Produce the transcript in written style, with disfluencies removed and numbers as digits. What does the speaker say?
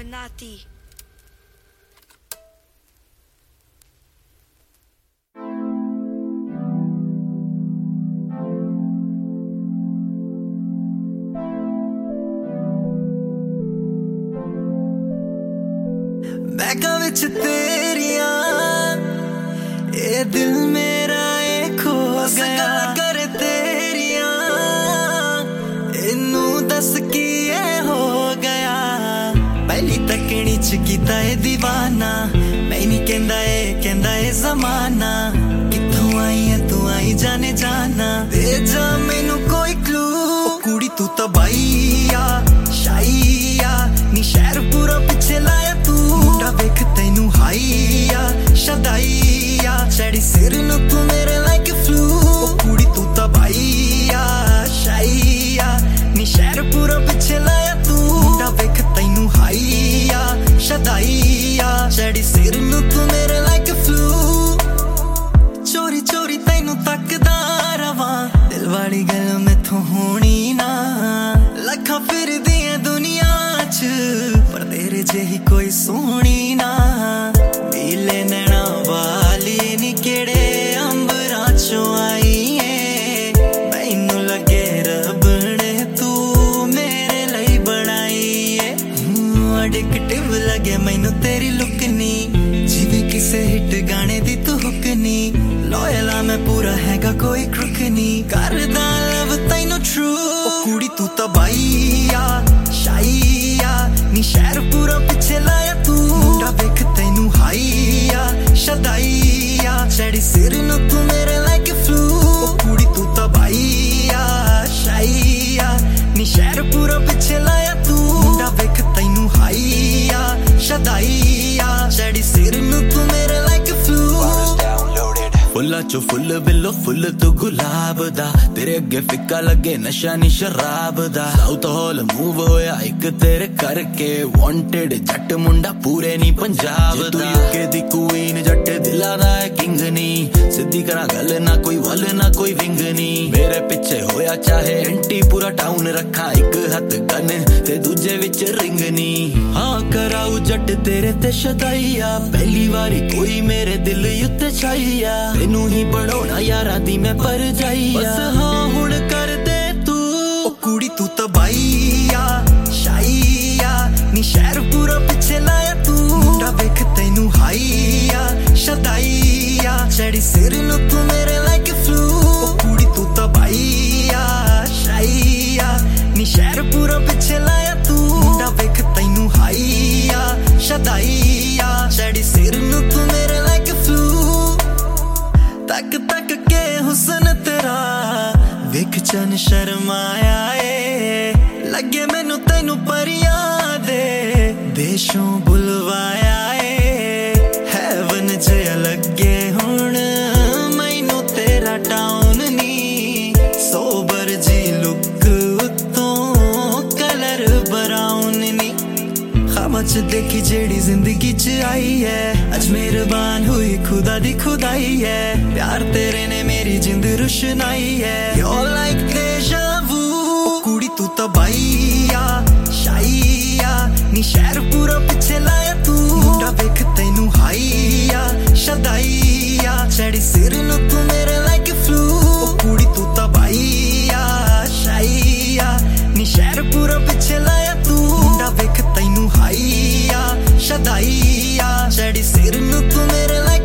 Illuminati. Baiga विच तेरिया ये दिल मेरा ये खो गया कर तेरिया इनू दस की ये हो गया पहली तकनी च कीता ये दीवाना मैं नहीं कहंदा ये जमाना कित्थों आई है तू आई जाने जाना दे जा मैनू कोई क्लू कुड़ी तू तो बाईया शाईया नी शहर पूरा पिछे लाया तू मुंडा वेख तैनू हाईया शदाईया चढ़ी सिर नू तू मेरे लाइक फ्लू कुड़ी तू तो बाईया शाईया नी शहर पूरा पिछे लाया तू मुंडा वेख तैनू हाईया शदाईया चढ़ी सिर नू तू मेरे लाइक फ्लू चोरी चोरी तैनू तकदा रवां दिल वाली गल मैथों होनी ना लखां फिरदी ऐ दुनिया च पर तेरे जेही कोई सोहनी ना नीले नैना वाली नी केड़े अंबरां चों आई है मैनू लगे रब ने तू मेरे लई बनाई है एडिक्टिव लगे मैनू तेरी लुक नी जिवें किसे हिट गाने दी तू हुक नी लॉयल आ मैं पूरा हैगा कोई क्रुक नी करदा लव तैनू ट्रू कुड़ी तू तो बाईया शाईया नी शहर पूरा पिछे लाया तू मुंडा वेख तैनू हाईया शदाईया चढ़ी सिर नू तू मेरे लाइक फ्लू कुड़ी तू तो बाईया शाईया नी शहर पूरा पिछे लाया तू मुंडा वेख तैनू हाईया शदाईया चढ़ी सिर नू तू मेरे लाइक फ्लू फुल्ला चो फुल बिलो फुल तू गुलाब दा तेरे अगे फिक्का लगे नशा नी शराब दा साउथ हॉल मूव होया एक तेरे करके वांटेड जट मुंडा पूरे नी पंजाब दा तू यूके दी क्वीन जट दिला दा है किंग नी सिद्धी करा गल ना कोई वल ना कोई विंग नी मेरे पीछे होया चाहे एंटी पूरा टाउन रखा एक हथ गन ते दूजे विच रिंग नी हां कराऊ जट तेरे ते शदाईया पहली बारी कोई मेरे दिल उत्ते छाईया तैनू ही बनाउणा यारां दी मैं पर जाईया बस हाँ हुण कर दे तू ओ कुड़ी तू तो बाईया शाईया नी शहर पूरा पिछे लाया तू मुंडा वेख तैनू हाईया शदाईया चढ़ी सिर नू तू मेरे लाइक फ्लू ओ कुड़ी तू तो बाईया शाईया नी शहर पूरा पिछे लाया तू मुंडा वेख तैनू हाईया शदाईया चढ़ी सिर नू तू मेरे लाइक फ्लू तक तक के हुस्न तेरा विख चन शर्माया ए लगे मैनू तैनू परियां दे देशों बुलवाया ए हैवन जे लगे हुण मैनू तेरा टाउन नी सोबर जी लुक उत्तों कलर ब्राउन नी खामच देखी जेड़ी जिंदगी च आई है अज मेहरबान हुई खुदा दी खुदाई है प्यार तेरे ने मेरी जिंद रुशनाई है You're like deja vu कुड़ी तू तो बाईया शाईया नी शहर पूरा पिछे लाया तू मुंडा वेख तैनू हाईया शदाईया चढ़ी सिर नू तू मेरे लाइक फ्लू कुड़ी तू तो बाईया शाईया नी शहर पूरा पिछे लाया तू मुंडा वेख तैनू हाईया शदाईया चढ़ी सिर नू तू मेरे लाइक